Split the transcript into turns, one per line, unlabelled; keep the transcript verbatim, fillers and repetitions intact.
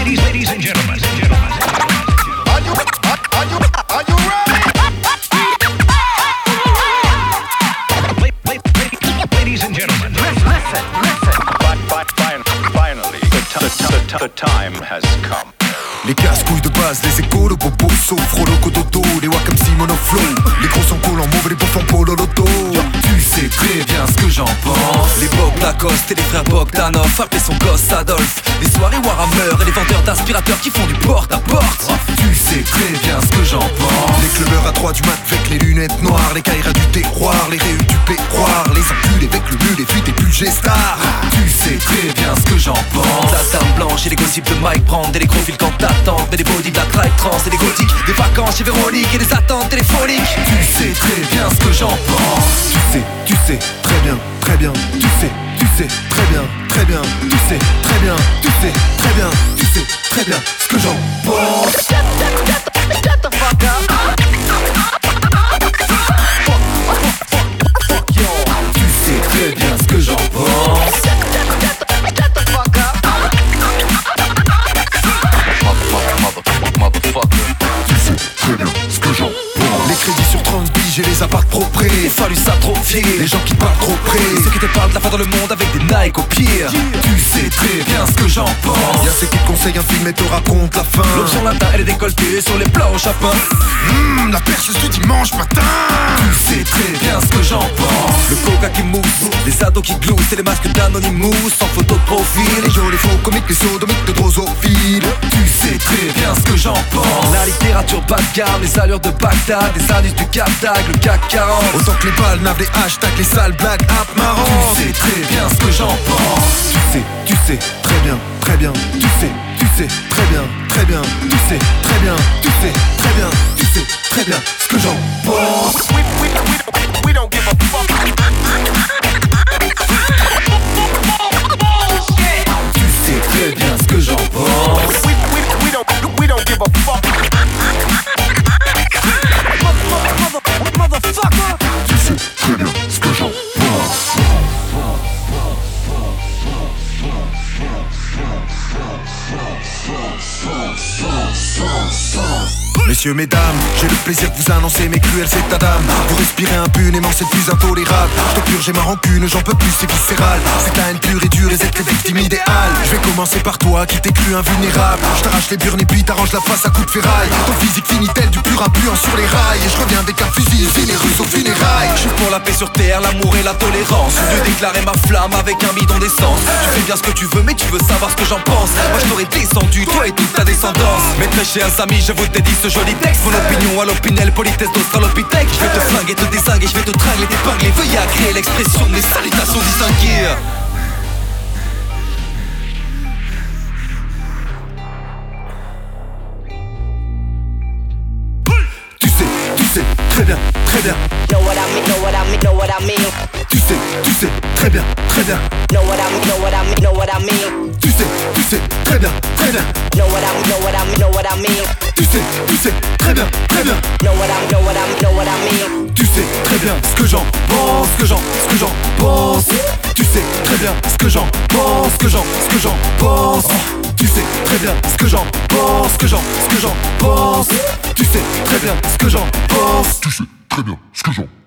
ladies, ladies and gentlemen, gentlemen.
Are you, are, are you, are you ready?
Ladies and gentlemen,
Listen, listen, listen. Finally, the, t- the, t- the time has come.
Les casse-couilles de base, les échos, le bobo, Sofro, loco, dodo, les Wacom si monoflow. Les gros sont collants, mauvais, les bouffes en polo, loto. Tu sais très bien ce que j'en pense.
Les Bob Lacoste et les frères Bogdanov, appelez son gosse Adolphe. Les soirées Warhammer et les vendeurs d'aspirateurs qui font du porte-à-porte.
Tu sais très bien ce que j'en pense. Les clubbers à trois du mat avec les lunettes noires, les caïras du terroir, les réus du péroir, les enculés avec le mule, les fuites et plus G-Star. Tu sais très bien ce que j'en pense.
La dame blanche et les gossips de Mike Brand et les gros fils quand t'attends. Mais des bodies de la tribe trans et des gothiques, des vacances chez Véronique et des attentes téléphoniques.
Tu sais très bien ce que j'en pense. Tu sais, tu sais très bien, très bien. Tu sais, tu sais très bien, très bien. Tu sais très bien, tu sais très bien, tu sais très bien ce que j'en pense.
Shut the fuck up. Fuck you.
Tu sais très bien ce que j'en pense.
Shut the fuck up.
Motherfucker.
Tu sais très bien ce que j'en pense. Les crédits sur trente billes, j'ai les apparts trop près.
Il fallu s'atrophier.
Les gens qui parlent trop près.
Ceux qui te parlent de la fin dans le monde avec des Nike au pied.
Tu sais très bien ce que j'en pense. Y'a ceux qui te conseillent un film et te racontent la fin.
L'option latin elle est décolletée sur les plans au chapin.
Mmh, la perceuse du dimanche matin. Tu sais très bien ce que j'en pense.
Le coca qui mousse, les ados qui gloussent et les masques d'Anonymous sans photo de profil.
Les jolis faux comiques, les sodomiques de drosophile. Tu sais très bien ce que j'en pense.
La littérature bas de gamme, les allures de Bagdad, les indices du Cap d'Agde, le C A C quarante.
Autant que les balles navent, les hashtags, les sales blagues, app marrant. Tu sais très bien ce que j'en pense. Tu sais, tu sais très bien, très bien. Tu sais, tu sais très bien, très bien. Tu sais très bien, tu sais très bien, tu sais très bien ce que j'en pense.
We, we, we, we don't give a fuck.
Tu sais très bien ce que j'en pense.
We, we, we don't, we don't give a fuck. Mother, mother, motherfucker.
Tu sais très bien ce que j'en pense. Messieurs, mesdames, j'ai le plaisir de vous annoncer mes cruels états d'âme. Vous respirez impunément, c'est plus intolérable. Je te purge, j'ai ma rancune, j'en peux plus, c'est viscéral. C'est la haine pure et dure et c'est la victime idéale. Je vais commencer par toi qui t'es cru invulnérable. Je t'arrache les burnes et puis t'arranges la face à coups de ferraille. Ton physique finit tel du pur influent sur les rails. Et je reviens avec un fusil, généreux aux funérailles.
Je suis pour la paix sur terre, l'amour et la tolérance. Je vais déclarer ma flamme avec un bidon d'essence. Tu fais bien ce que tu veux mais tu veux savoir ce que j'en pense. Moi je t'aurais descendu, toi et toute ta descendance. Mes très chers amis, je vous dédie ce joli texte. Mon opinion à l'opinel, politesse d'Australopithèque. Je vais te flinguer, te désinguer, je vais te tringler, t'épingler. Veuillez agréer l'expression de mes salutations distinguées.
Tu sais, tu sais très bien, très bien.
Know what I mean, know what I mean, know what I mean.
Tu sais, tu sais très bien, très bien.
Know what I mean, know what I mean, know what I mean.
Tu sais, tu sais très bien, très bien.
Know what I mean, know what I mean, know what I mean.
Tu sais, tu sais très bien, très bien.
Know what I mean, know what I mean, know what I mean.
Tu sais très bien ce que j'en pense, ce que j'en, ce que j'en pense. Tu sais très bien ce que j'en pense, ce que j'en, ce que j'en pense. Tu sais très bien ce que j'en pense, ce que j'en, ce que j'en pense. Tu sais très bien ce que j'en pense. Tu sais très bien ce que j'en